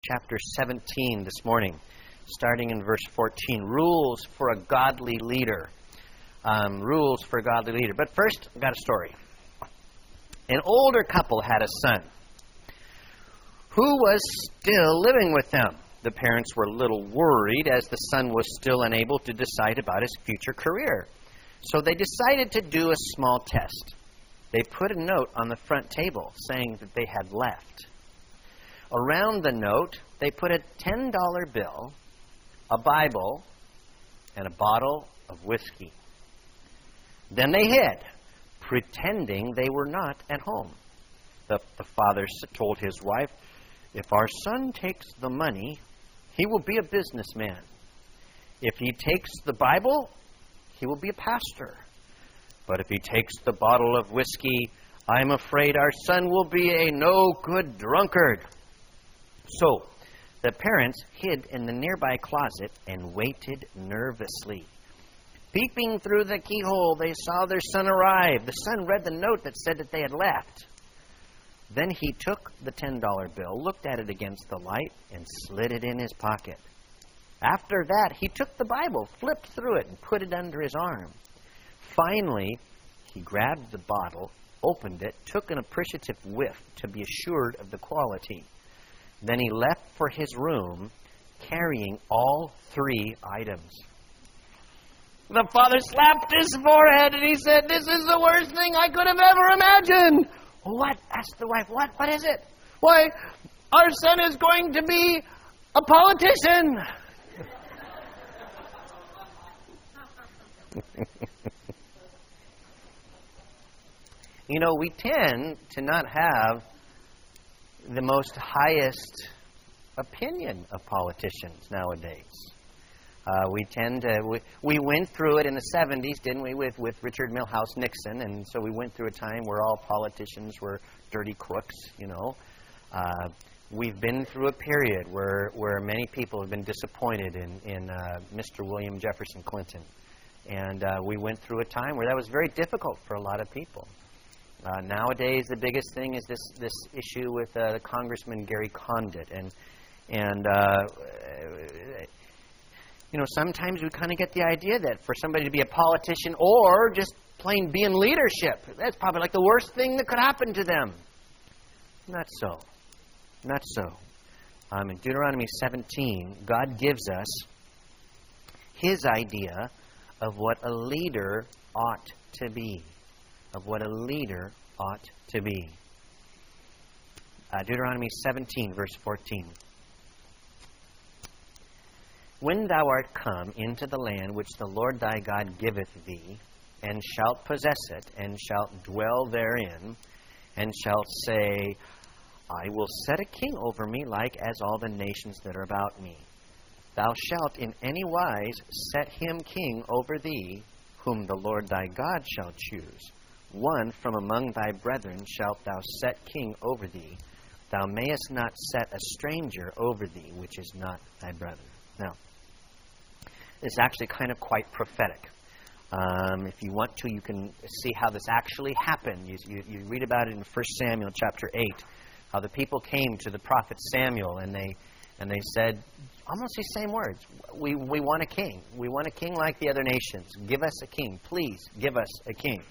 Chapter 17 this morning, starting in verse 14. Rules for a godly leader. Rules for a godly leader. But first, I've got a story. An older couple had a son who was still living with them. The parents were a little worried as the son was still unable to decide about his future career. So they decided to do a small test. They put a note on the front table saying that they had left. Around the note, they put a $10 bill, a Bible, and a bottle of whiskey. Then they hid, pretending they were not at home. The father told his wife, "If our son takes the money, he will be a businessman. If he takes the Bible, he will be a pastor. But if he takes the bottle of whiskey, I'm afraid our son will be a no-good drunkard." So, the parents hid in the nearby closet and waited nervously. Peeping through the keyhole, they saw their son arrive. The son read the note that said that they had left. Then he took the $10 bill, looked at it against the light, and slid it in his pocket. After that, he took the Bible, flipped through it, and put it under his arm. Finally, he grabbed the bottle, opened it, took an appreciative whiff to be assured of the quality. Then he left for his room, carrying all three items. The father slapped his forehead and he said, "This is the worst thing I could have ever imagined." "What?" asked the wife. What is it?" "Why, our son is going to be a politician." You know, we tend to not have the most highest opinion of politicians nowadays. We went through it in the 70s, didn't we, with Richard Milhouse Nixon, and so we went through a time where all politicians were dirty crooks, you know. We've been through a period where many people have been disappointed in Mr. William Jefferson Clinton. And we went through a time where that was very difficult for a lot of people. Nowadays, the biggest thing is this issue with Congressman Gary Condit, and you know, sometimes we kind of get the idea that for somebody to be a politician or just plain be in leadership, that's probably like the worst thing that could happen to them. Not so. Not so. In Deuteronomy 17, God gives us His idea of what a leader ought to be. Of what a leader ought to be. Deuteronomy 17, verse 14. When thou art come into the land which the Lord thy God giveth thee, and shalt possess it, and shalt dwell therein, and shalt say, I will set a king over me like as all the nations that are about me. Thou shalt in any wise set him king over thee, whom the Lord thy God shall choose. One from among thy brethren shalt thou set king over thee. Thou mayest not set a stranger over thee, which is not thy brother. Now, it's actually kind of quite prophetic. If you want to, you can see how this actually happened. You read about it in 1 Samuel chapter 8, how the people came to the prophet Samuel and they said almost these same words. We want a king. We want a king like the other nations. Give us a king. Please give us a king.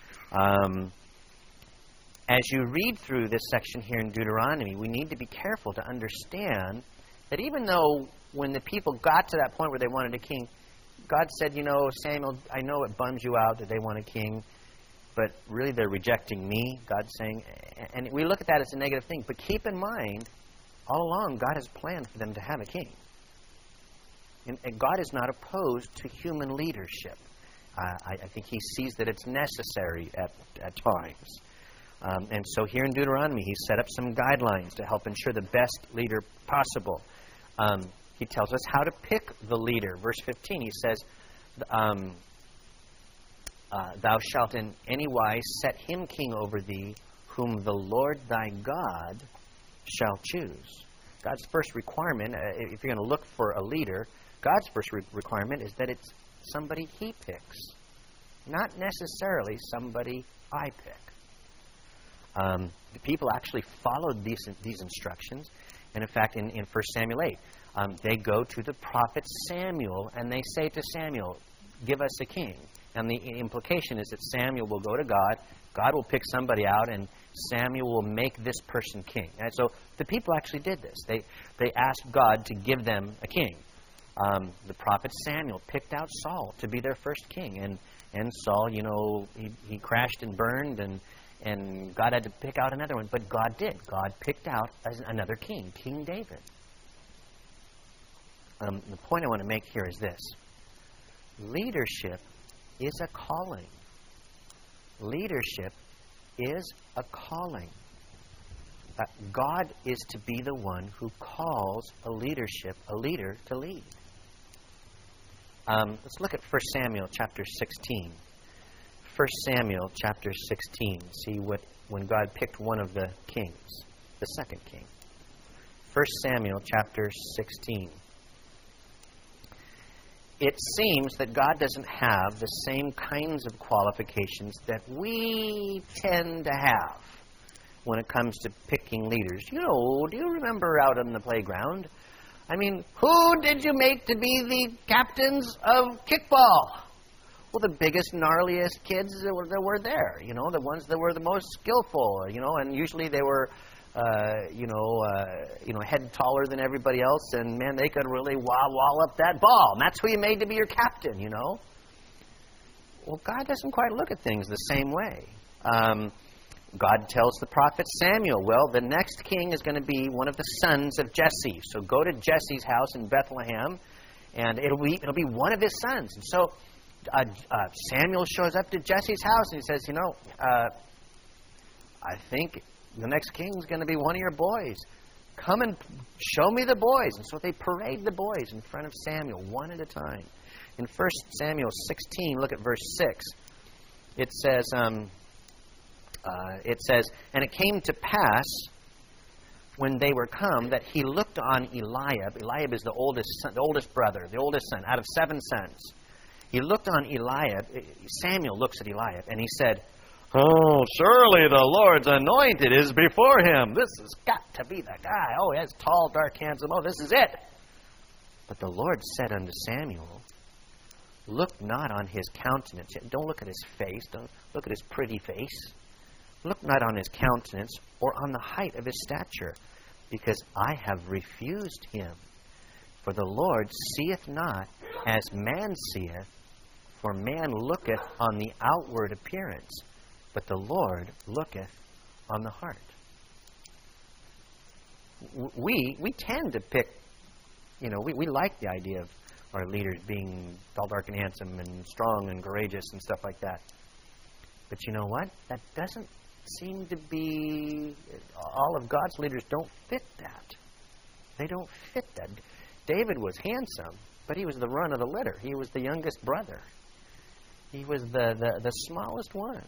As you read through this section here in Deuteronomy, we need to be careful to understand that even though when the people got to that point where they wanted a king, God said, you know, Samuel, I know it bums you out that they want a king, but really they're rejecting me, God's saying. And we look at that as a negative thing. But keep in mind, all along, God has planned for them to have a king. And God is not opposed to human leadership. I think He sees that it's necessary at times. And so here in Deuteronomy, He set up some guidelines to help ensure the best leader possible. He tells us how to pick the leader. Verse 15, he says, Thou shalt in any wise set him king over thee, whom the Lord thy God shall choose. God's first requirement, if you're going to look for a leader, God's first requirement is that it's somebody He picks, not necessarily somebody I pick. The people actually followed these instructions, And in fact, in 1 Samuel 8, they go to the prophet Samuel, and they say to Samuel, give us a king. And the implication is that Samuel will go to God, God will pick somebody out, and Samuel will make this person king. And so the people actually did this. They asked God to give them a king. The prophet Samuel picked out Saul to be their first king. And Saul, he crashed and burned, and God had to pick out another one. But God did. God picked out another king, King David. The point I want to make here is this. Leadership is a calling. Leadership is a calling. God is to be the one who calls a leader to lead. Let's look at 1 Samuel chapter 16. 1 Samuel chapter 16. See when God picked one of the kings, the second king. 1 Samuel chapter 16. It seems that God doesn't have the same kinds of qualifications that we tend to have when it comes to picking leaders. Do you remember out on the playground? I mean, who did you make to be the captains of kickball? Well, the biggest, gnarliest kids that were there, the ones that were the most skillful, and usually they were, head taller than everybody else, and man, they could really wall up that ball, and that's who you made to be your captain, Well, God doesn't quite look at things the same way. God tells the prophet Samuel, well, the next king is going to be one of the sons of Jesse. So go to Jesse's house in Bethlehem, and it'll be one of his sons. And so Samuel shows up to Jesse's house, and he says, I think the next king is going to be one of your boys. Come and show me the boys. And so they parade the boys in front of Samuel, one at a time. In 1 Samuel 16, look at verse 6. It says, and it came to pass when they were come that he looked on Eliab. Eliab is the oldest son, the oldest brother, the oldest son out of 7 sons. He looked on Eliab. Samuel looks at Eliab, and he said, oh, surely the Lord's anointed is before him. This has got to be the guy. Oh, he has tall, dark, handsome. Oh, this is it. But the Lord said unto Samuel, look not on his countenance. Don't look at his face. Don't look at his pretty face. Look not on his countenance or on the height of his stature, because I have refused him. For the Lord seeth not as man seeth, for man looketh on the outward appearance, but the Lord looketh on the heart. We tend to pick, we like the idea of our leaders being tall, dark, and handsome, and strong, and courageous, and stuff like that. But you know what? That doesn't seem to be, all of God's leaders don't fit that. They don't fit that. David was handsome, but he was the run of the litter. He was the youngest brother. He was the smallest one.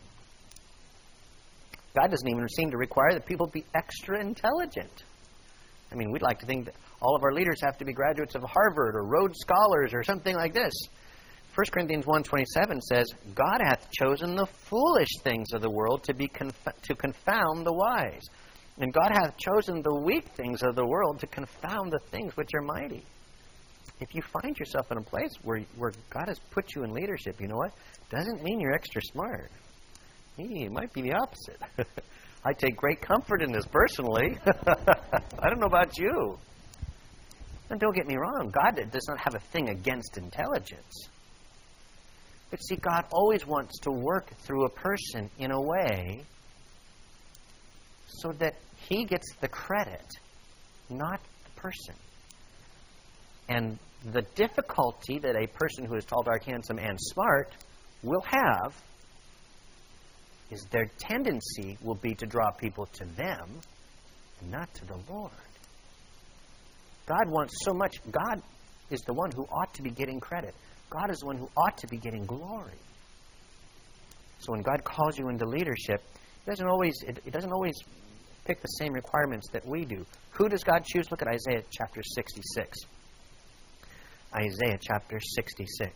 God doesn't even seem to require that people be extra intelligent. I mean, we'd like to think that all of our leaders have to be graduates of Harvard or Rhodes Scholars or something like this. 1 Corinthians 1:27 says, God hath chosen the foolish things of the world to confound the wise. And God hath chosen the weak things of the world to confound the things which are mighty. If you find yourself in a place where God has put you in leadership, you know what? Doesn't mean you're extra smart. It might be the opposite. I take great comfort in this personally. I don't know about you. And don't get me wrong, God does not have a thing against intelligence. But see, God always wants to work through a person in a way so that he gets the credit, not the person. And the difficulty that a person who is tall, dark, handsome, and smart will have is their tendency will be to draw people to them and not to the Lord. God wants so much. God is the one who ought to be getting credit. God is the one who ought to be getting glory. So when God calls you into leadership, it doesn't always pick the same requirements that we do. Who does God choose? Look at Isaiah chapter 66. Isaiah chapter 66.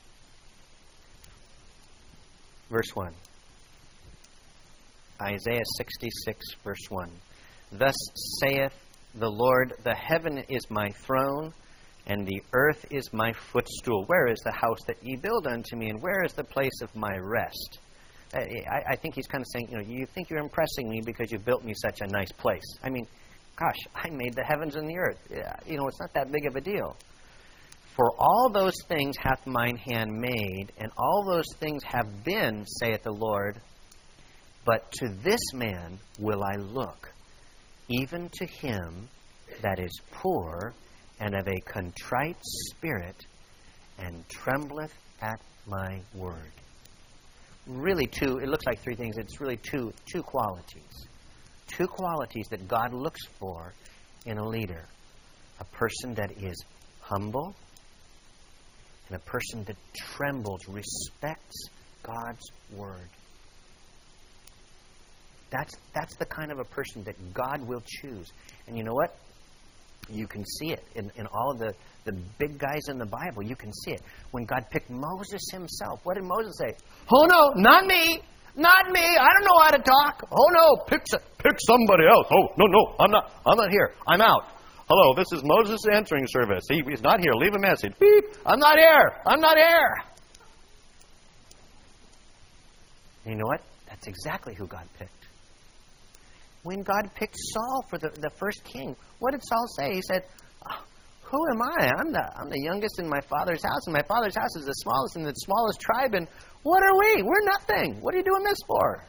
Verse 1. Isaiah 66, verse 1. Thus saith the Lord, the heaven is my throne, and the earth is my footstool. Where is the house that ye build unto me, and where is the place of my rest? I think he's kind of saying, you think you're impressing me because you built me such a nice place. I mean, gosh, I made the heavens and the earth. It's not that big of a deal. For all those things hath mine hand made, and all those things have been, saith the Lord. But to this man will I look, even to him that is poor and of a contrite spirit, and trembleth at my word. Really it looks like three things. It's really two qualities. Two qualities that God looks for in a leader. A person that is humble, and a person that trembles, respects God's word. That's the kind of a person that God will choose. And you know what? You can see it in all the big guys in the Bible. You can see it. When God picked Moses himself, what did Moses say? Oh no, not me! Not me! I don't know how to talk! Oh no, pick somebody else! Oh, no, I'm not here. I'm out. Hello, this is Moses answering service. He's not here. Leave a message. Beep! I'm not here! I'm not here! And you know what? That's exactly who God picked. When God picked Saul for the first king, what did Saul say? He said, who am I? I'm the youngest in my father's house, and my father's house is the smallest in the smallest tribe, and what are we? We're nothing. What are you doing this for?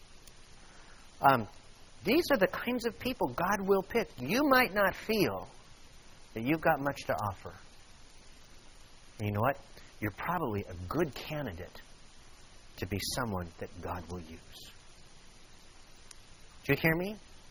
These are the kinds of people God will pick. You might not feel that you've got much to offer. And you know what? You're probably a good candidate to be someone that God will use. Do you hear me?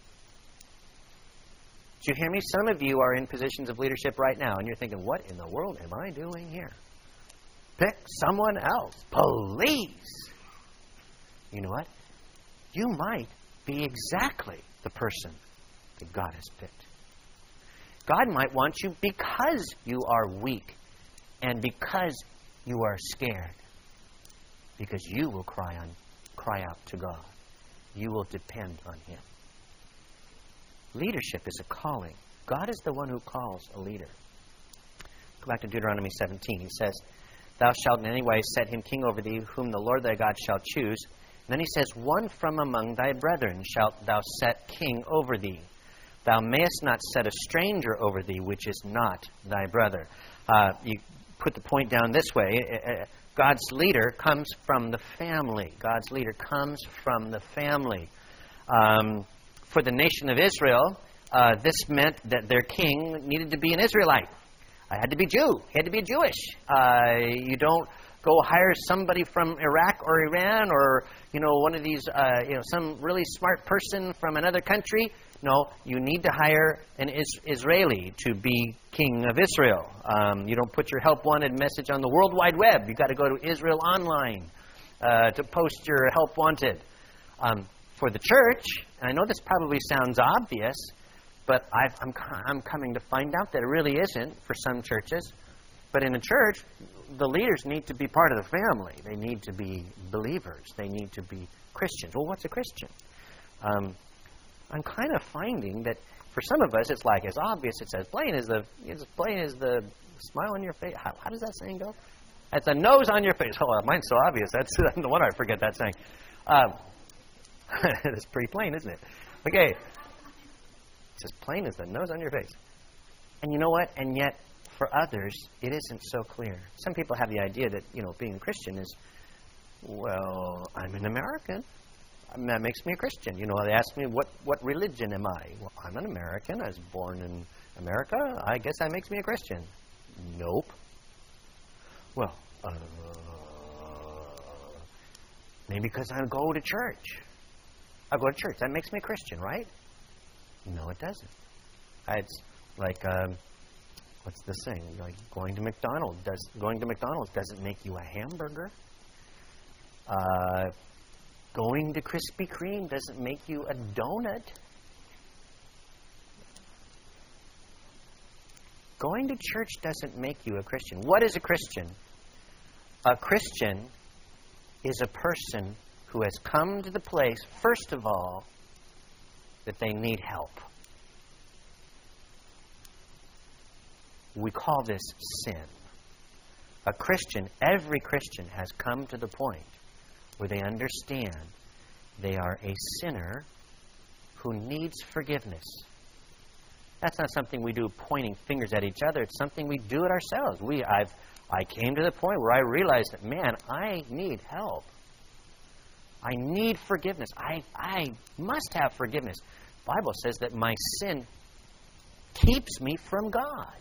Do you hear me? Some of you are in positions of leadership right now, and you're thinking, what in the world am I doing here? Pick someone else. Please. You know what? You might be exactly the person that God has picked. God might want you because you are weak and because you are scared. Because you will cry out to God. You will depend on Him. Leadership is a calling. God is the one who calls a leader. Go back to Deuteronomy 17. He says, Thou shalt in any way set him king over thee, whom the Lord thy God shall choose. And then he says, One from among thy brethren shalt thou set king over thee. Thou mayest not set a stranger over thee, which is not thy brother. You put the point down this way. God's leader comes from the family. God's leader comes from the family. For the nation of Israel, this meant that their king needed to be an Israelite. He had to be Jew. He had to be Jewish. You don't go hire somebody from Iraq or Iran or, one of these, some really smart person from another country. No, you need to hire an Israeli to be king of Israel. You don't put your help wanted message on the World Wide Web. You've got to go to Israel Online to post your help wanted. For the church, and I know this probably sounds obvious, but I'm coming to find out that it really isn't for some churches. But in a church, the leaders need to be part of the family. They need to be believers. They need to be Christians. Well, what's a Christian? I'm kind of finding that for some of us, it's like as obvious. It's as plain as the smile on your face. How does that saying go? It's a nose on your face. Oh, mine's so obvious. That's no wonder I forget that saying. It's pretty plain, isn't it? Okay. It's as plain as the nose on your face. And you know what? And yet, for others, it isn't so clear. Some people have the idea that, being a Christian is, well, I'm an American. That makes me a Christian. They ask me, what religion am I? Well, I'm an American. I was born in America. I guess that makes me a Christian. Nope. Well, maybe because I go to church. I go to church. That makes me a Christian, right? No, it doesn't. It's like, what's the saying? Like going to McDonald's. Going to McDonald's doesn't make you a hamburger. Going to Krispy Kreme doesn't make you a donut. Going to church doesn't make you a Christian. What is a Christian? A Christian is a person who has come to the place, first of all, that they need help. We call this sin. A Christian, every Christian has come to the point where they understand they are a sinner who needs forgiveness. That's not something we do pointing fingers at each other. It's something we do it ourselves. I came to the point where I realized that, man, I need help. I need forgiveness. I must have forgiveness. The Bible says that my sin keeps me from God.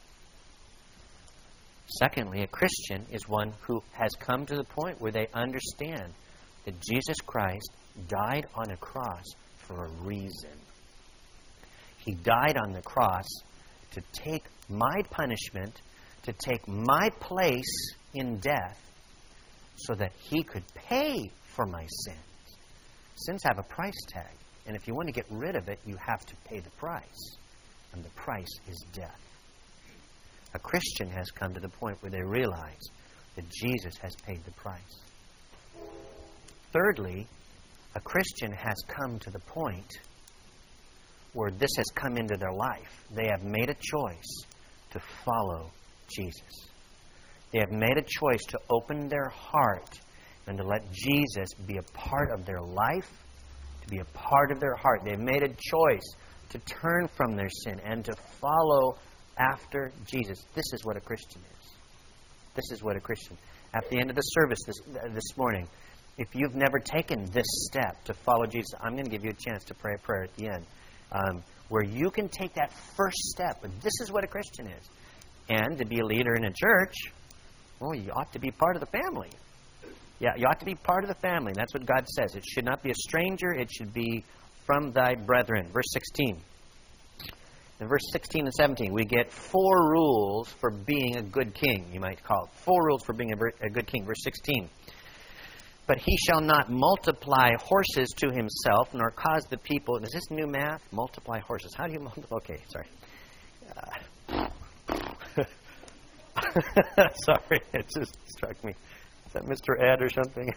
Secondly, a Christian is one who has come to the point where they understand that Jesus Christ died on a cross for a reason. He died on the cross to take my punishment, to take my place in death, so that He could pay for my sins. Sins have a price tag, and if you want to get rid of it, you have to pay the price, and the price is death. A Christian has come to the point where they realize that Jesus has paid the price. Thirdly, a Christian has come to the point where this has come into their life. They have made a choice to follow Jesus. They have made a choice to open their heart and to let Jesus be a part of their life, to be a part of their heart. They've made a choice to turn from their sin and to follow after Jesus. This is what a Christian is. This is what a Christian. At the end of the service this morning, if you've never taken this step to follow Jesus, I'm going to give you a chance to pray a prayer at the end, where you can take that first step. And this is what a Christian is. And to be a leader in a church, well, you ought to be part of the family. Yeah, you ought to be part of the family. That's what God says. It should not be a stranger. It should be from thy brethren. Verse 16. In verse 16 and 17, we get 4 rules for being a good king, you might call it. 4 rules for being a good king. Verse 16. But he shall not multiply horses to himself, nor cause the people... Is this new math? Multiply horses. How do you multiply? Okay, sorry. Sorry, it just struck me. Is that Mr. Ed or something?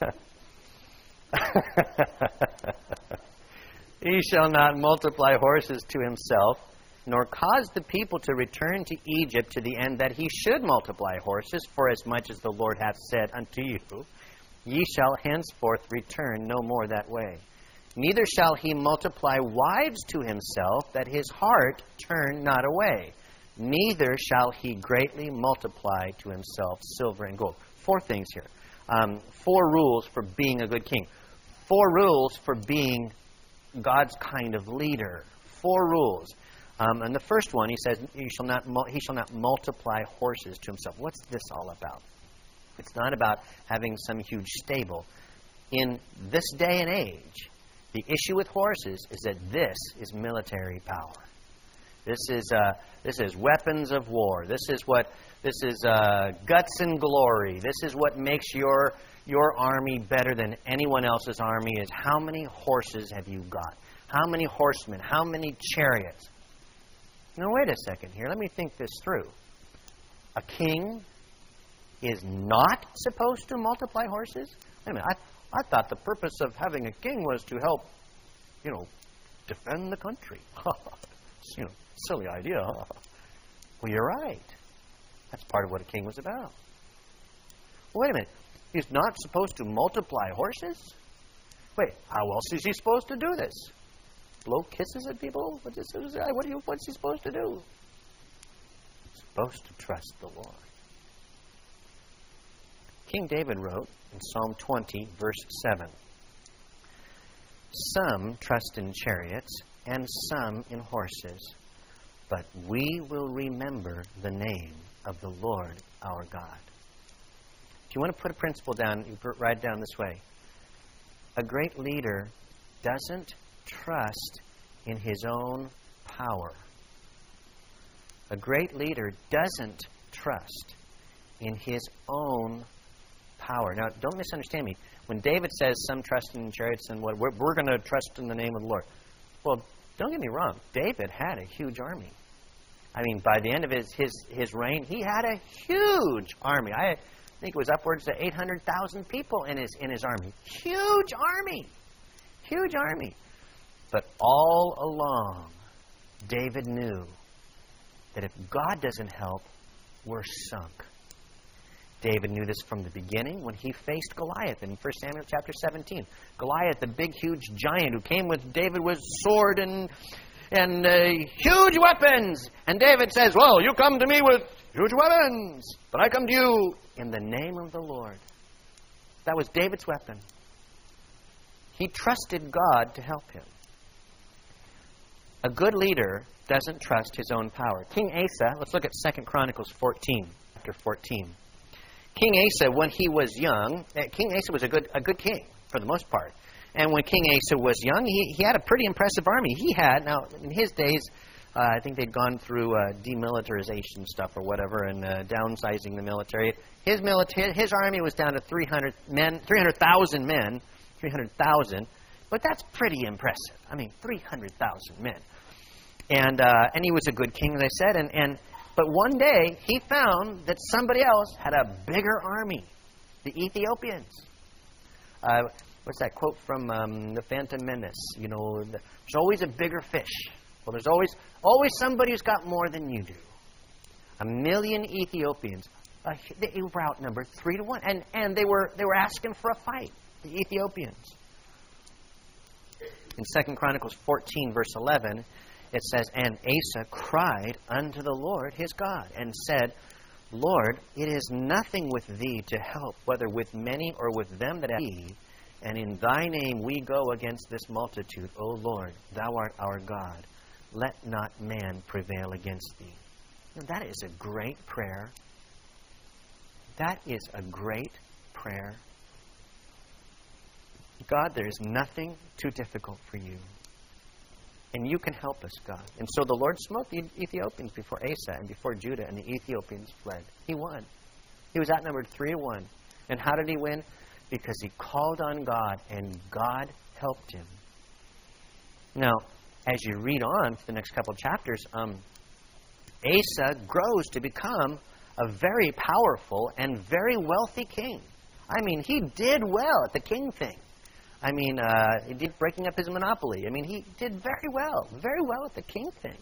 He shall not multiply horses to himself, nor cause the people to return to Egypt, to the end that he should multiply horses, for as much as the Lord hath said unto you, ye shall henceforth return no more that way. Neither shall he multiply wives to himself, that his heart turn not away. Neither shall he greatly multiply to himself silver and gold. 4 things here. 4 rules for being a good king. 4 rules for being God's kind of leader. 4 rules. And the first one, he says, he shall not multiply horses to himself. What's this all about? It's not about having some huge stable. In this day and age, the issue with horses is that this is military power. This is weapons of war. This is guts and glory. This is what makes your army better than anyone else's army. Is how many horses have you got? How many horsemen? How many chariots? Now wait a second here. Let me think this through. A king is not supposed to multiply horses? Wait a minute. I thought the purpose of having a king was to help, defend the country. Silly idea, huh? Well, you're right. That's part of what a king was about. Wait a minute. He's not supposed to multiply horses? Wait, how else is he supposed to do this? Blow kisses at people? What's he supposed to do? He's supposed to trust the Lord. King David wrote in Psalm 20, verse 7, some trust in chariots and some in horses, but we will remember the name of the Lord our God. If you want to put a principle down, you write it down this way. A great leader doesn't trust in his own power. A great leader doesn't trust in his own power. Now, don't misunderstand me. When David says some trust in chariots and what, we're going to trust in the name of the Lord. Well, don't get me wrong. David had a huge army. I mean, by the end of his reign, he had a huge army. I think it was upwards of 800,000 people in his army. Huge army. Huge army. But all along, David knew that if God doesn't help, we're sunk. David knew this from the beginning when he faced Goliath in 1 Samuel chapter 17. Goliath, the big, huge giant who came with David with sword and huge weapons. And David says, well, you come to me with huge weapons, but I come to you in the name of the Lord. That was David's weapon. He trusted God to help him. A good leader doesn't trust his own power. King Asa, let's look at 2 Chronicles 14, chapter 14. King Asa, when he was young, King Asa was a good king for the most part. And when King Asa was young, he had a pretty impressive army. He had, now in his days, I think they'd gone through demilitarization stuff or whatever and downsizing the military. His army was down to 300,000 men, 300,000. But that's pretty impressive. I mean, 300,000 men. And he was a good king, as I said. But one day, he found that somebody else had a bigger army, the Ethiopians. What's that quote from the Phantom Menace? You know, there's always a bigger fish. Well, there's always somebody who's got more than you do. 1 million Ethiopians. They were outnumbered 3-1. And they were asking for a fight, the Ethiopians. In 2 Chronicles 14, verse 11, it says, and Asa cried unto the Lord his God, and said, Lord, it is nothing with thee to help, whether with many or with them that have thee, and in thy name we go against this multitude. O Lord, thou art our God. Let not man prevail against thee. Now, that is a great prayer. That is a great prayer. God, there is nothing too difficult for you. And you can help us, God. And so the Lord smote the Ethiopians before Asa and before Judah, and the Ethiopians fled. He won. He was outnumbered 3-1. And how did he win? Because he called on God, and God helped him. Now, as you read on for the next couple of chapters, Asa grows to become a very powerful and very wealthy king. I mean, he did well at the king thing. I mean, he did breaking up his monopoly. I mean, he did very well at the king thing.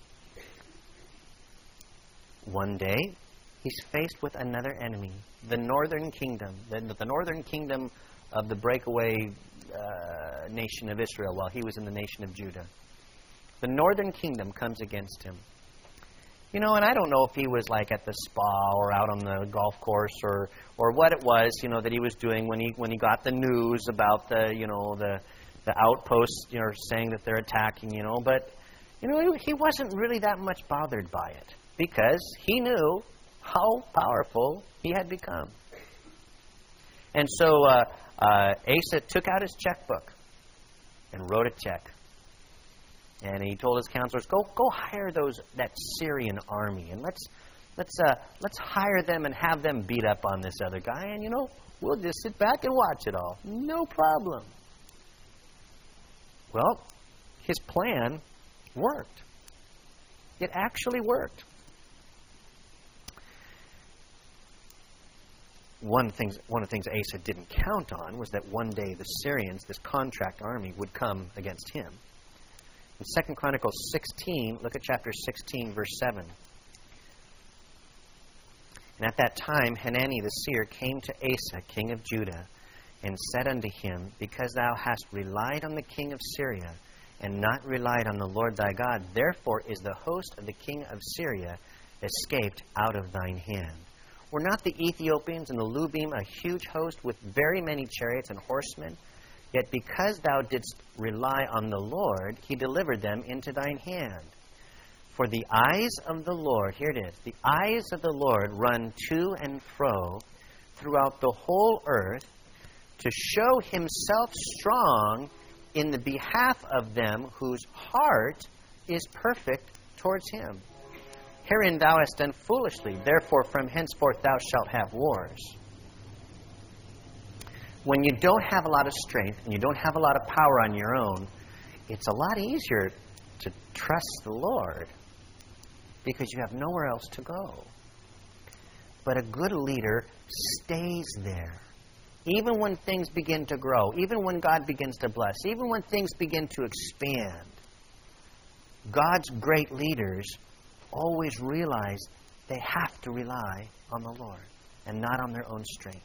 One day, he's faced with another enemy, the northern kingdom, the northern kingdom of the breakaway nation of Israel while he was in the nation of Judah. The northern kingdom comes against him. You know, and I don't know if he was like at the spa or out on the golf course or what it was, you know, that he was doing when he got the news about the outposts, you know, saying that they're attacking, you know. But, you know, he wasn't really that much bothered by it because he knew how powerful he had become. And so Asa took out his checkbook and wrote a check. And he told his counselors, go hire that Syrian army, and let's hire them and have them beat up on this other guy, and you know, we'll just sit back and watch it all, no problem. Well, his plan worked. It actually worked. One of the things Asa didn't count on was that one day the Syrians, this contract army, would come against him. In 2 Chronicles 16, look at chapter 16, verse 7. And at that time Hanani the seer came to Asa, king of Judah, and said unto him, Because thou hast relied on the king of Syria, and not relied on the Lord thy God, therefore is the host of the king of Syria escaped out of thine hand. Were not the Ethiopians and the Lubim a huge host with very many chariots and horsemen? Yet because thou didst rely on the Lord, he delivered them into thine hand. For the eyes of the Lord, here it is, the eyes of the Lord run to and fro throughout the whole earth to show himself strong in the behalf of them whose heart is perfect towards him. Herein thou hast done foolishly, therefore from henceforth thou shalt have wars. When you don't have a lot of strength and you don't have a lot of power on your own, it's a lot easier to trust the Lord because you have nowhere else to go. But a good leader stays there. Even when things begin to grow, even when God begins to bless, even when things begin to expand, God's great leaders always realize they have to rely on the Lord and not on their own strength.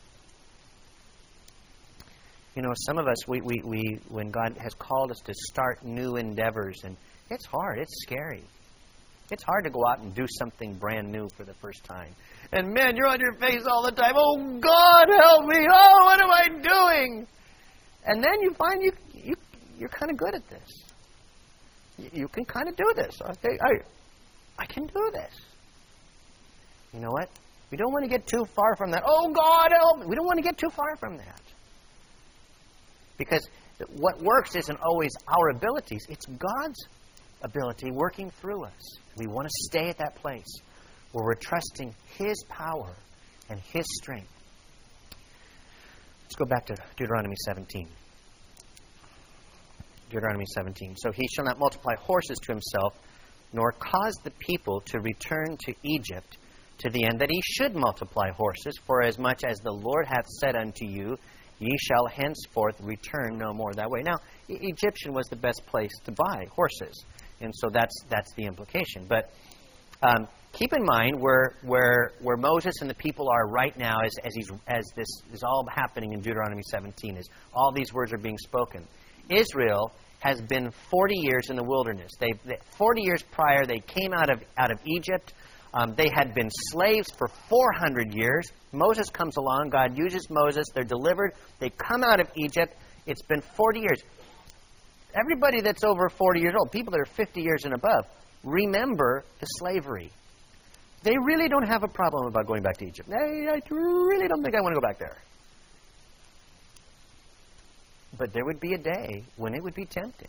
You know, some of us, we when God has called us to start new endeavors, and it's hard, it's scary. It's hard to go out and do something brand new for the first time. And man, you're on your face all the time. Oh, God, help me. Oh, what am I doing? And then you find you're kind of good at this. You can kind of do this. I can do this. You know what? We don't want to get too far from that. Oh, God, help me. We don't want to get too far from that. Because what works isn't always our abilities. It's God's ability working through us. We want to stay at that place where we're trusting His power and His strength. Let's go back to Deuteronomy 17. Deuteronomy 17. So he shall not multiply horses to himself, nor cause the people to return to Egypt, to the end that he should multiply horses. For as much as the Lord hath said unto you, ye shall henceforth return no more that way. Now, Egyptian was the best place to buy horses, and so that's the implication. But keep in mind where Moses and the people are right now, as this is all happening in Deuteronomy 17, is all these words are being spoken. Israel has been 40 years in the wilderness. 40 years prior, they came out of Egypt. They had been slaves for 400 years. Moses comes along. God uses Moses. They're delivered. They come out of Egypt. It's been 40 years. Everybody that's over 40 years old, people that are 50 years and above, remember the slavery. They really don't have a problem about going back to Egypt. I really don't think I want to go back there. But there would be a day when it would be tempting.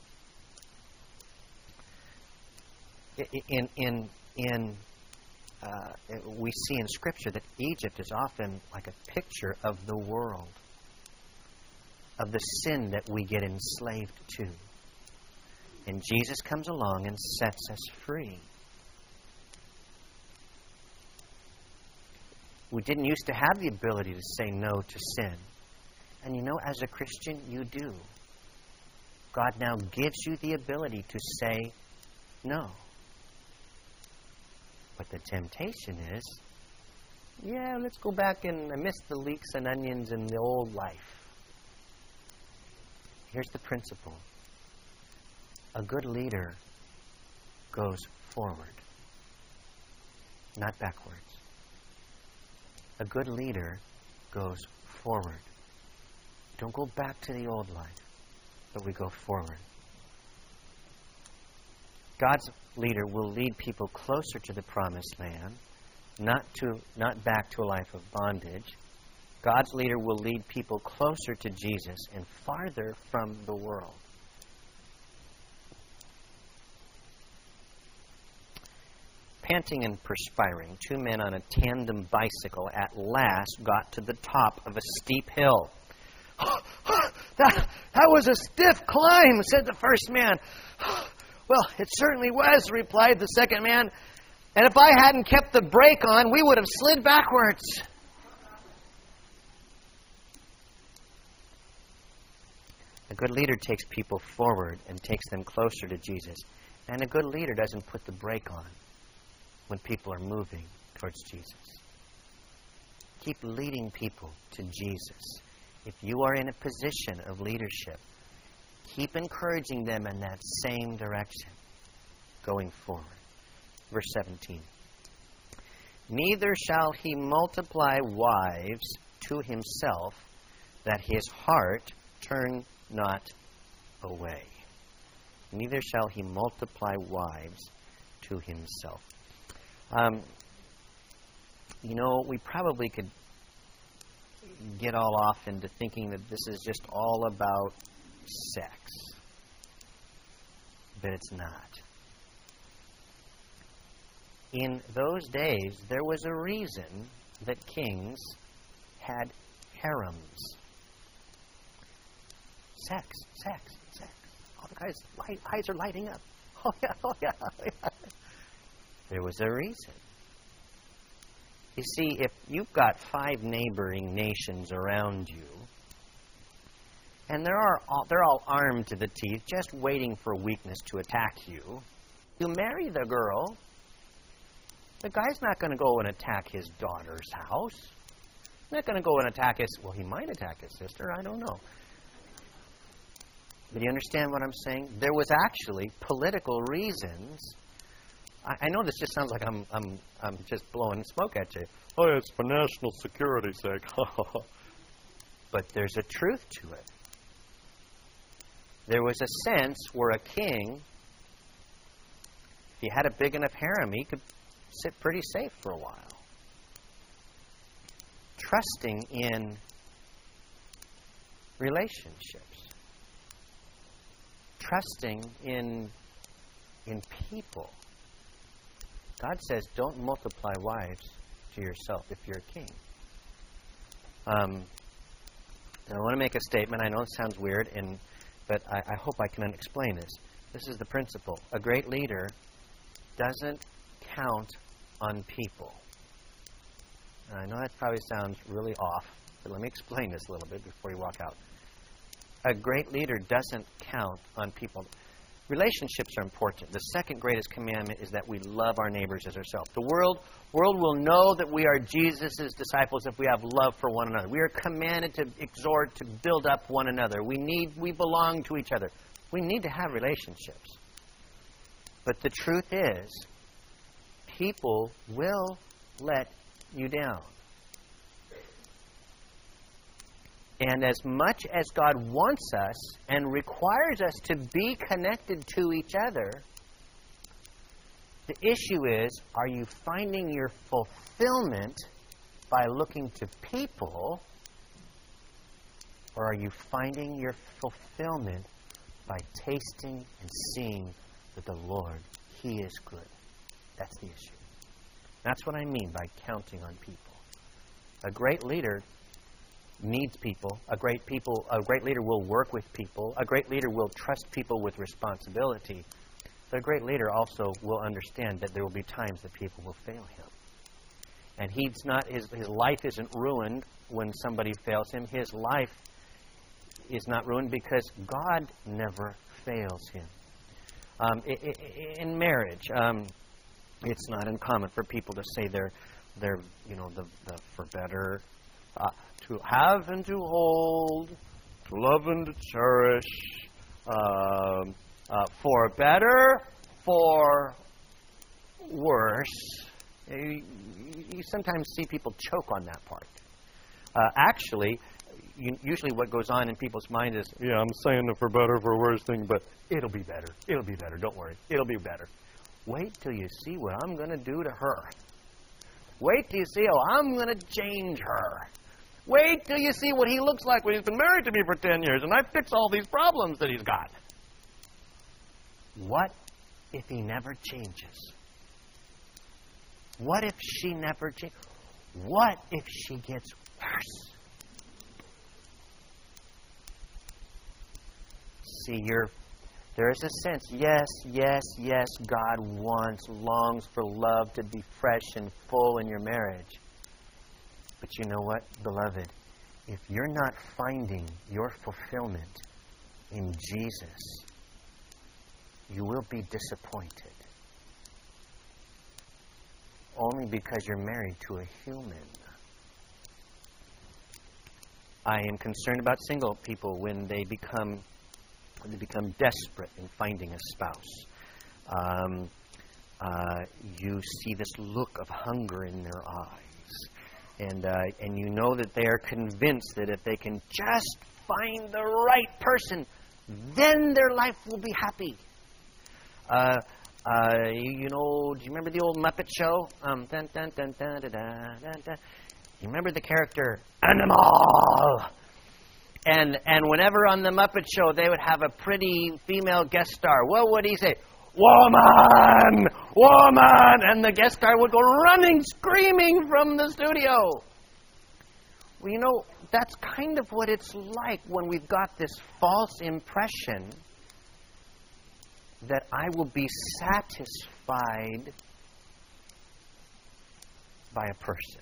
We see in Scripture that Egypt is often like a picture of the world, of the sin that we get enslaved to. And Jesus comes along and sets us free. We didn't used to have the ability to say no to sin. And you know, as a Christian, you do. God now gives you the ability to say no. But the temptation is, let's go back and I miss the leeks and onions in the old life. Here's the principle. A good leader goes forward, not backwards. A good leader goes forward. Don't go back to the old life, but we go forward. God's leader will lead people closer to the promised land, not back to a life of bondage. God's leader will lead people closer to Jesus and farther from the world. Panting and perspiring, two men on a tandem bicycle at last got to the top of a steep hill. That was a stiff climb, said the first man. Well, it certainly was, replied the second man. And if I hadn't kept the brake on, we would have slid backwards. A good leader takes people forward and takes them closer to Jesus. And a good leader doesn't put the brake on when people are moving towards Jesus. Keep leading people to Jesus. If you are in a position of leadership, keep encouraging them in that same direction, going forward. Verse 17. Neither shall he multiply wives to himself, that his heart turn not away. Neither shall he multiply wives to himself. We probably could get all off into thinking that this is just all about sex. But it's not. In those days, there was a reason that kings had harems. Sex. All the guys' eyes are lighting up. Oh yeah. There was a reason. You see, if you've got 5 neighboring nations around you, and they're all armed to the teeth, just waiting for weakness to attack you, you marry the girl, The guy's not going to go and attack his daughter's house. He's not going to go and attack his... Well, he might attack his sister. I don't know. But you understand what I'm saying? There was actually political reasons. I know this just sounds like I'm just blowing smoke at you. Oh, it's for national security's sake. But there's a truth to it. There was a sense where a king, if he had a big enough harem, he could sit pretty safe for a while. Trusting in relationships. Trusting in people. God says, don't multiply wives to yourself if you're a king. I want to make a statement. I know it sounds weird, but I hope I can explain this. This is the principle. A great leader doesn't count on people. Now, I know that probably sounds really off, but let me explain this a little bit before you walk out. A great leader doesn't count on people. Relationships are important. The second greatest commandment is that we love our neighbors as ourselves. The world will know that we are Jesus' disciples if we have love for one another. We are commanded to exhort, to build up one another. We belong to each other. We need to have relationships. But the truth is, people will let you down. And as much as God wants us and requires us to be connected to each other, the issue is, are you finding your fulfillment by looking to people, or are you finding your fulfillment by tasting and seeing that the Lord, He is good? That's the issue. That's what I mean by counting on people. A great leader needs people. A great leader will work with people. A great leader will trust people with responsibility. But a great leader also will understand that there will be times that people will fail him. And his life isn't ruined when somebody fails him. His life is not ruined because God never fails him. In marriage, it's not uncommon for people to say they're the for better. To have and to hold, to love and to cherish, for better, for worse. You sometimes see people choke on that part. Actually, usually what goes on in people's mind is, yeah, I'm saying the for better, for worse thing, but it'll be better. It'll be better. Don't worry. It'll be better. Wait till you see what I'm going to do to her. Wait till you see how I'm going to change her. Wait till you see what he looks like when he's been married to me for 10 years and I fix all these problems that he's got. What if he never changes? What if she never changes? What if she gets worse? See, there is a sense, yes, God longs for love to be fresh and full in your marriage. But you know what, beloved? If you're not finding your fulfillment in Jesus, you will be disappointed. Only because you're married to a human. I am concerned about single people when they become desperate in finding a spouse. You see this look of hunger in their eyes. And you know that they are convinced that if they can just find the right person, then their life will be happy. Do you remember the old Muppet Show? You remember the character Animal? And whenever on the Muppet Show they would have a pretty female guest star, what would he say? Woman! Woman! And the guest star would go running, screaming from the studio. Well, that's kind of what it's like when we've got this false impression that I will be satisfied by a person.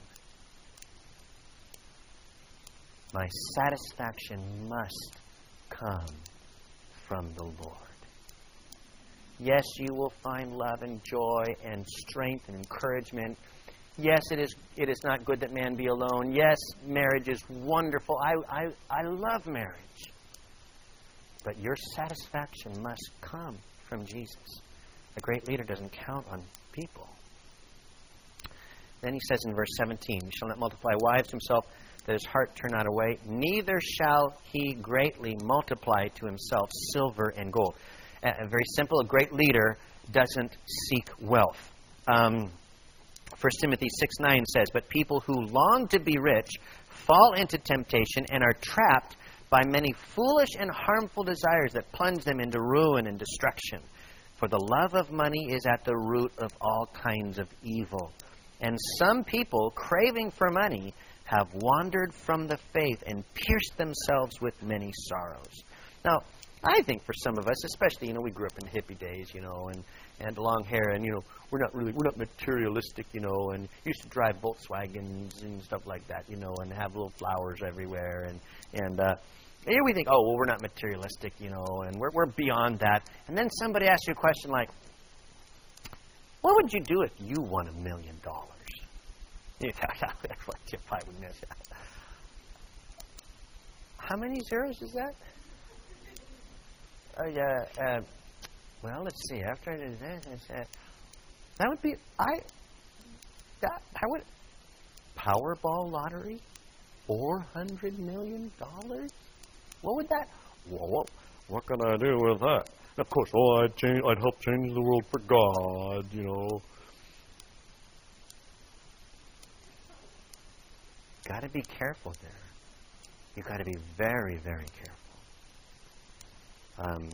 My satisfaction must come from the Lord. Yes, you will find love and joy and strength and encouragement. Yes, it is not good that man be alone. Yes, marriage is wonderful. I love marriage. But your satisfaction must come from Jesus. A great leader doesn't count on people. Then he says in verse 17, he shall not multiply wives himself, that his heart turn not away, neither shall he greatly multiply to himself silver and gold. Very simple, a great leader doesn't seek wealth. 1 Timothy 6:9 says, but people who long to be rich fall into temptation and are trapped by many foolish and harmful desires that plunge them into ruin and destruction. For the love of money is at the root of all kinds of evil. And some people, craving for money, have wandered from the faith and pierced themselves with many sorrows. Now, I think for some of us, especially, we grew up in the hippie days, and long hair, and, we're not materialistic, and used to drive Volkswagens and stuff like that, and have little flowers everywhere, and here we think, we're not materialistic, and we're beyond that. And then somebody asks you a question like, what would you do if you won $1 million? You probably would miss that. How many zeros is that? Well, let's see. After I did that, that would be Powerball lottery, $400 million. What would that? Well, what can I do with that? And of course, I'd help change the world for God, Got to be careful there. You've got to be very, very careful.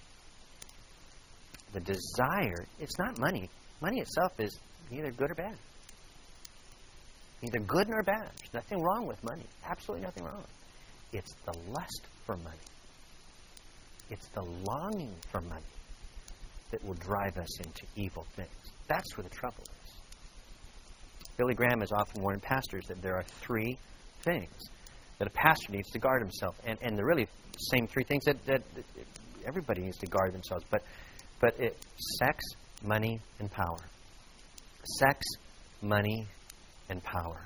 The desire, it's not money. Money itself is neither good or bad. Neither good nor bad. There's nothing wrong with money. Absolutely nothing wrong. It's the lust for money. It's the longing for money that will drive us into evil things. That's where the trouble is. Billy Graham has often warned pastors that there are 3 things that a pastor needs to guard himself. And they're really the same 3 things that everybody needs to guard themselves. But sex, money, and power. Sex, money, and power.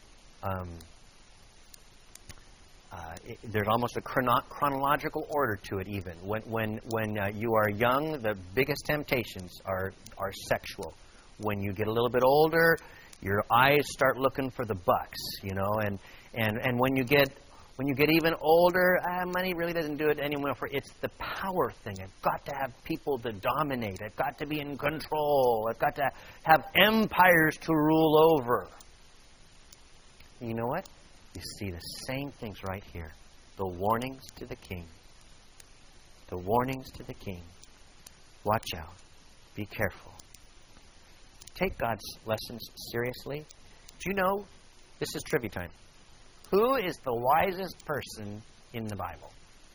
There's almost a chronological order to it even. When you are young, the biggest temptations are sexual. When you get a little bit older, your eyes start looking for the bucks, and when you get even older, money really doesn't do it anymore. It's the power thing. I've got to have people to dominate. I've got to be in control. I've got to have empires to rule over. And you know what? You see the same things right here. The warnings to the king. The warnings to the king. Watch out. Be careful. Take God's lessons seriously. Do you know, this is trivia time, who is the wisest person in the Bible?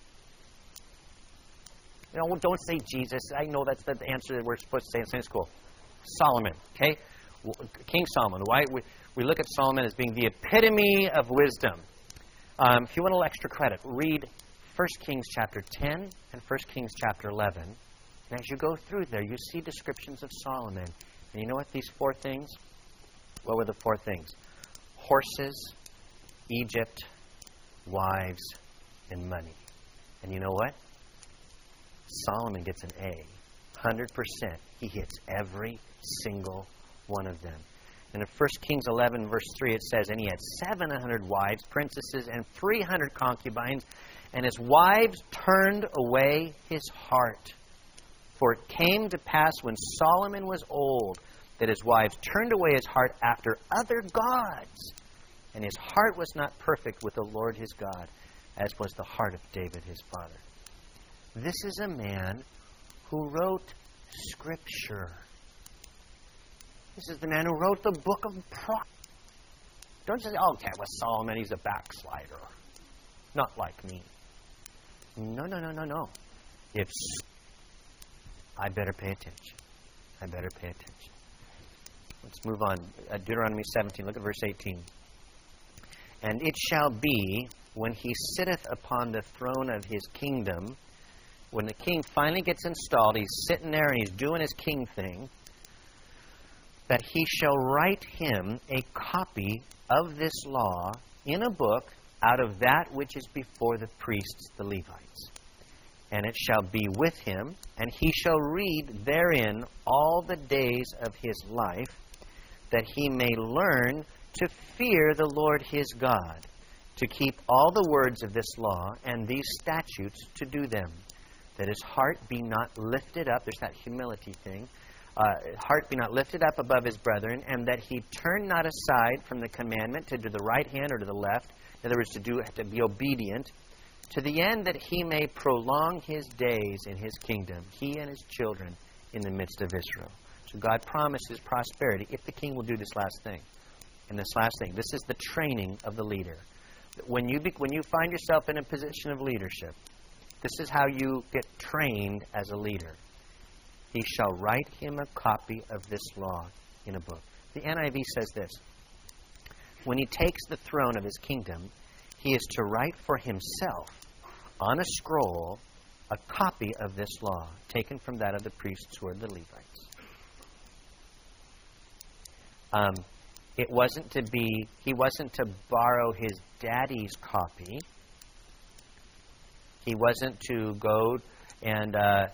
Don't say Jesus. I know that's the answer that we're supposed to say in Sunday school. Solomon, okay? King Solomon. Why we look at Solomon as being the epitome of wisdom. If you want a little extra credit, read 1 Kings chapter 10 and 1 Kings chapter 11. And as you go through there, you see descriptions of Solomon. And you know what? These 4 things, what were the 4 things? Horses, Egypt, wives, and money. And you know what? Solomon gets an A. 100%. He hits every single one of them. And in 1 Kings 11, verse 3, it says, and he had 700 wives, princesses, and 300 concubines, and his wives turned away his heart. For it came to pass when Solomon was old that his wives turned away his heart after other gods. And his heart was not perfect with the Lord his God, as was the heart of David his father. This is a man who wrote Scripture. This is the man who wrote the book of Proverbs. Don't say, okay, well, Solomon, he's a backslider. Not like me. No. I better pay attention. Let's move on. Deuteronomy 17, look at verse 18. And it shall be, when he sitteth upon the throne of his kingdom, when the king finally gets installed, he's sitting there and he's doing his king thing, that he shall write him a copy of this law in a book out of that which is before the priests, the Levites. And it shall be with him, and he shall read therein all the days of his life, that he may learn to fear the Lord his God, to keep all the words of this law and these statutes to do them, that his heart be not lifted up. There's that humility thing. Heart be not lifted up above his brethren, and that he turn not aside from the commandment to do the right hand or to the left. In other words, to be obedient, to the end that he may prolong his days in his kingdom, he and his children in the midst of Israel. So God promises prosperity if the king will do this last thing. And this last thing, this is the training of the leader. When you find yourself in a position of leadership, this is how you get trained as a leader. He shall write him a copy of this law in a book. The NIV says this: when he takes the throne of his kingdom, he is to write for himself on a scroll a copy of this law, taken from that of the priests who are the Levites. He wasn't to borrow his daddy's copy. He wasn't to go and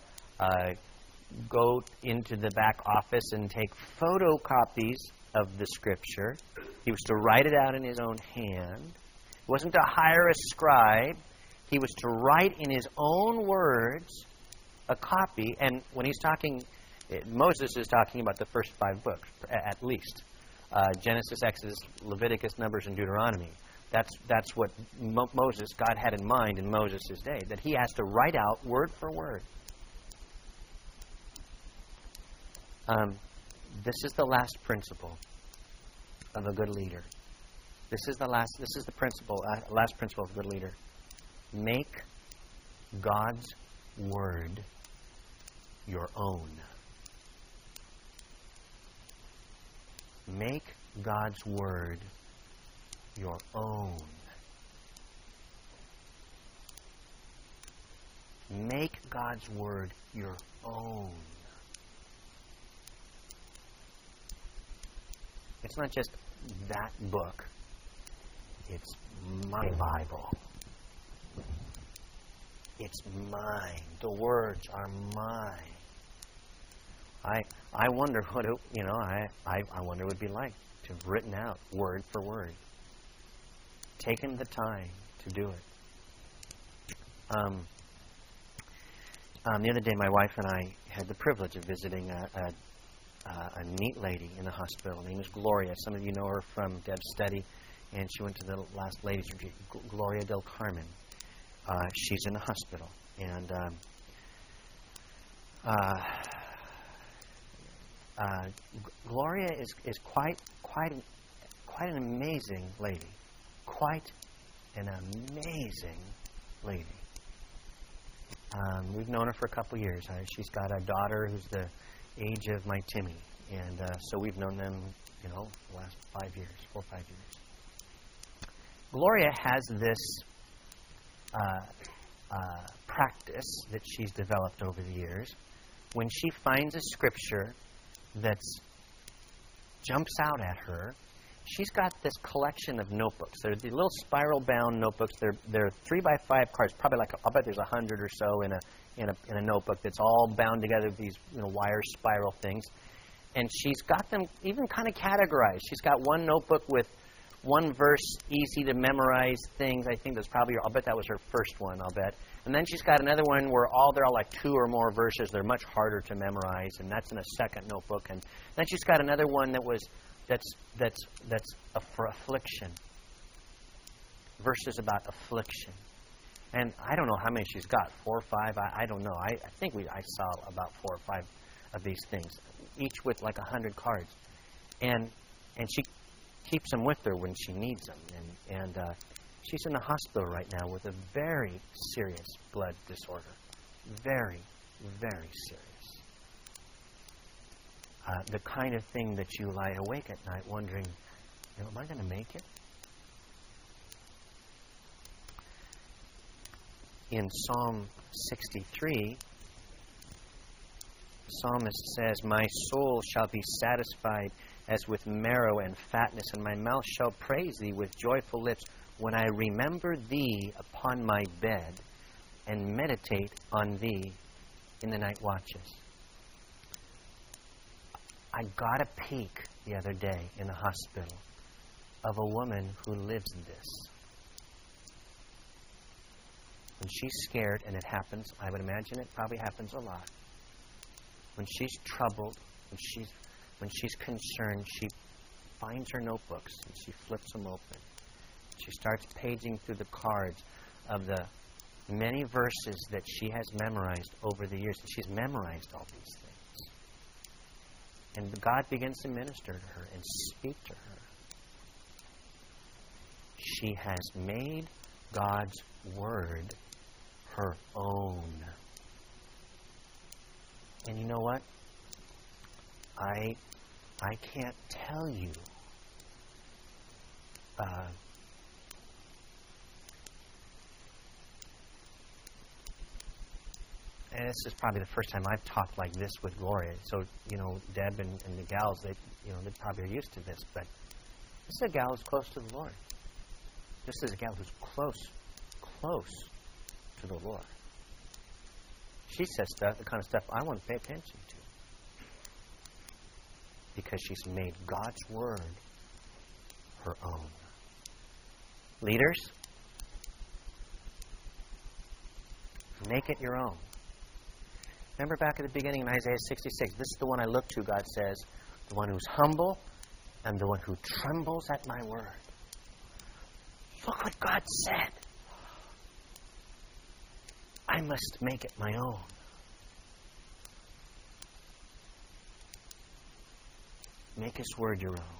go into the back office and take photocopies of the Scripture. He was to write it out in his own hand. He wasn't to hire a scribe. He was to write in his own words a copy. And when he's talking, Moses is talking about the first 5 books, at least. Genesis, Exodus, Leviticus, Numbers, and Deuteronomy. That's what Moses, God had in mind in Moses' day, that he has to write out word for word. This is the last principle of a good leader. This is the last principle of a good leader. Make God's word your own. Make God's word your own. Make God's word your own. It's not just that book. It's my Bible. It's mine. The words are mine. I wonder what it, I wonder what it would be like to have written out word for word, taken the time to do it. The other day, my wife and I had the privilege of visiting a neat lady in the hospital. Her name is Gloria. Some of you know her from Deb's study, and she went to the last ladies' retreat. Gloria del Carmen. She's in the hospital, and Gloria is quite an amazing lady. Quite an amazing lady. We've known her for a couple years. She's got a daughter who's the age of my Timmy, and so we've known them, the last 4 or 5 years. Gloria has this practice that she's developed over the years. When she finds a scripture that jumps out at her, she's got this collection of notebooks. They're the little spiral-bound notebooks. They're 3x5 cards. Probably I'll bet there's 100 or so in a notebook that's all bound together with these wire spiral things. And she's got them even kind of categorized. She's got one notebook with one verse, easy to memorize things. I'll bet that was her first one, I'll bet. And then she's got another one where they're all like 2 or more verses. They're much harder to memorize, and that's in a second notebook. And then she's got another one that's for affliction. Verses about affliction. And I don't know how many she's got, 4 or 5. I don't know. I think I saw about 4 or 5 of these things, each with like 100 cards. And she keeps them with her when she needs them. And she's in the hospital right now with a very serious blood disorder. Very, very serious. The kind of thing that you lie awake at night wondering, am I going to make it? in Psalm 63, the psalmist says, "My soul shall be satisfied as with marrow and fatness, and my mouth shall praise thee with joyful lips when I remember thee upon my bed and meditate on thee in the night watches." I got a peek the other day in the hospital of a woman who lives this. When she's scared, and it happens, I would imagine it probably happens a lot. When she's troubled, when she's concerned, she finds her notebooks and she flips them open. She starts paging through the cards of the many verses that she has memorized over the years. She's memorized all these things. And God begins to minister to her and speak to her. She has made God's Word her own. And you know what? I can't tell you and this is probably the first time I've talked like this with Gloria. So, Deb and the gals, they probably are used to this. But this is a gal who's close to the Lord. This is a gal who's close to the Lord. She says stuff, the kind of stuff I want to pay attention to. Because she's made God's Word her own. Leaders, make it your own. Remember back at the beginning in Isaiah 66, this is the one I look to, God says, the one who's humble and the one who trembles at my word. Look what God said. I must make it my own. Make His Word your own.